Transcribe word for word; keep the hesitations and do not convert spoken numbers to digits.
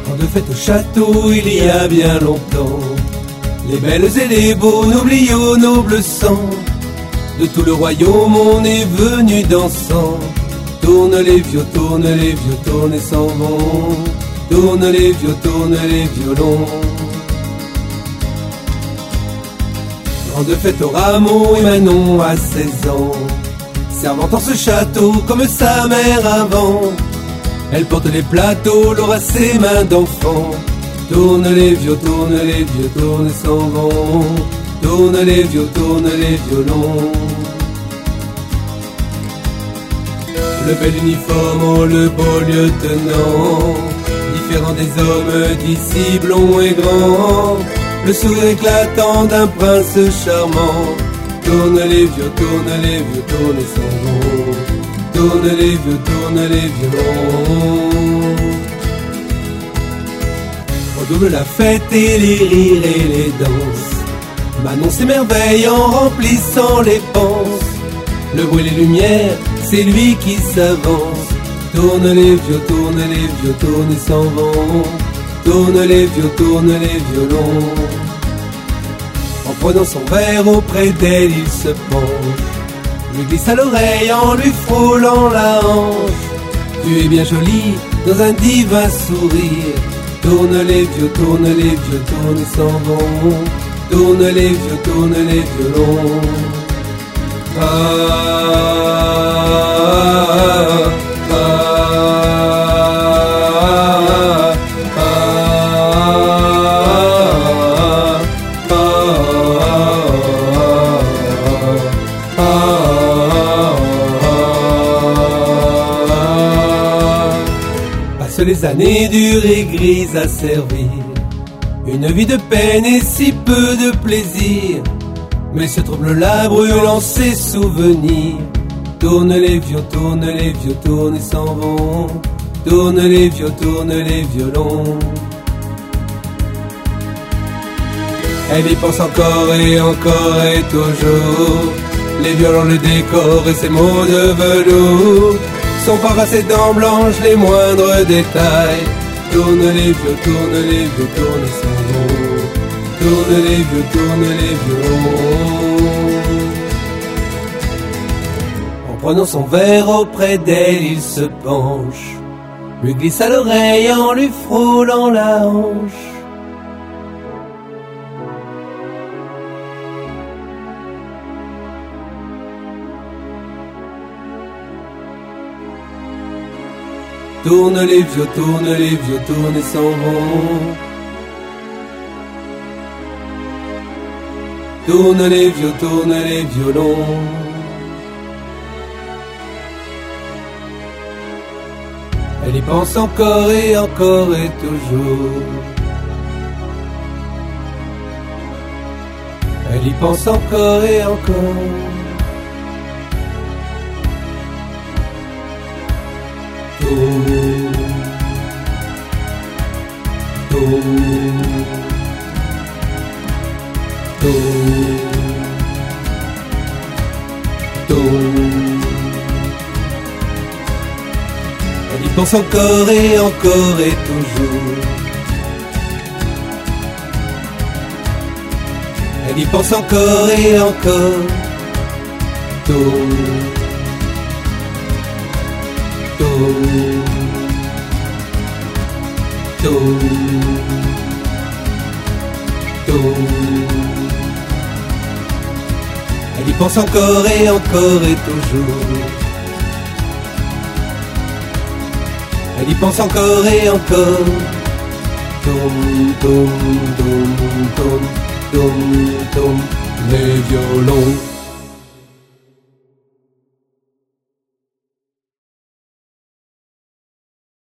Quand de fête au château il y a bien longtemps, les belles et les beaux n'oublient au noble sang. De tout le royaume on est venu dansant. Tourne les vieux, tourne les vieux, tourne et s'en vont. Tourne les vieux, tourne les violons. Grande fête au rameau et Manon a seize ans, servant en ce château comme sa mère avant. Elle porte les plateaux, l'aura ses mains d'enfant. Tourne les vieux, tourne les vieux, tourne et s'en vont. Tourne les vieux, tourne les violons. Le bel uniforme, oh, le beau lieutenant, différent des hommes d'ici, blond et grand. Le sourire éclatant d'un prince charmant. Tourne les vieux, tourne les vieux, tourne et s'en vont. Tourne les vieux, tourne les violons. Redouble la fête et les rires et les danses. Manon s'émerveille en remplissant les panses. Le bruit et les lumières, c'est lui qui s'avance. Tourne les vieux, tourne les vieux, tourne et s'en vont. Tourne les vieux, tourne les violons. En prenant son verre auprès d'elle, il se penche, lui glisse à l'oreille en lui frôlant la hanche. Tu es bien jolie dans un divin sourire. Tourne les vieux, tourne les vieux, tourne et s'en vont. Tourne les vieux, tourne les violons. Ah, ah, ah, ah, ah, ah. Passent les années dures et grises à servir une vie de peine et si peu de plaisir. Mais ce trouble-là brûlant ses souvenirs. Tourne les vieux, tourne les vieux, tourne et s'en vont. Tourne les vieux, tourne les violons. Elle y pense encore et encore et toujours. Les violons, le décor et ses mots de velours sont parfois ses dents blanches, les moindres détails. Tourne les vieux, tourne les vieux, tourne et s'en vont. Tourne les vieux, tourne les violons. En prenant son verre auprès d'elle, il se penche, lui glisse à l'oreille en lui frôlant la hanche. Tourne les vieux, tourne les vieux, tourne et s'en vont. Tourne les vieux, tourne les violons. Elle y pense encore et encore et toujours. Elle y pense encore et encore. Tourne, tourne, tourne, tourne. Elle y pense encore et encore et toujours. Elle y pense encore et encore. Tourne, tourne, tourne, tourne. Elle y pense encore et encore et toujours. Elle y pense encore et encore. Tourne, tourne, tourne, tourne, tourne, tourne, les violons.